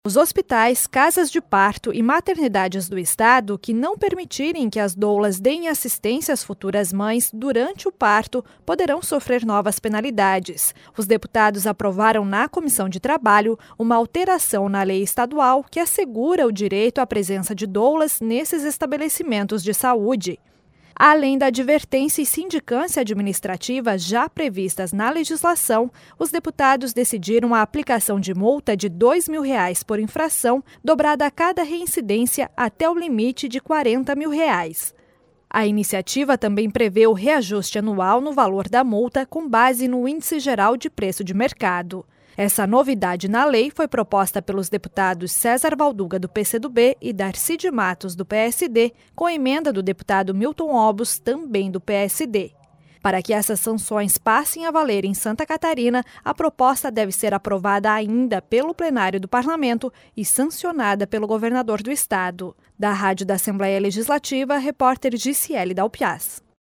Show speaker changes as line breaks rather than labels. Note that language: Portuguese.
Os hospitais, casas de parto e maternidades do estado que não permitirem que as doulas deem assistência às futuras mães durante o parto poderão sofrer novas penalidades. Os deputados aprovaram na Comissão de Trabalho uma alteração na lei estadual que assegura o direito à presença de doulas nesses estabelecimentos de saúde. Além da advertência e sindicância administrativa já previstas na legislação, os deputados decidiram a aplicação de multa de R$ 2.000 por infração, dobrada a cada reincidência até o limite de R$ 40.000. A iniciativa também prevê o reajuste anual no valor da multa com base no Índice Geral de Preço de Mercado. Essa novidade na lei foi proposta pelos deputados César Valduga, do PCdoB, e Darcy de Matos, do PSD, com emenda do deputado Milton Obos, também do PSD. Para que essas sanções passem a valer em Santa Catarina, a proposta deve ser aprovada ainda pelo plenário do Parlamento e sancionada pelo governador do estado. Da Rádio da Assembleia Legislativa, repórter Giciele Dalpiaz.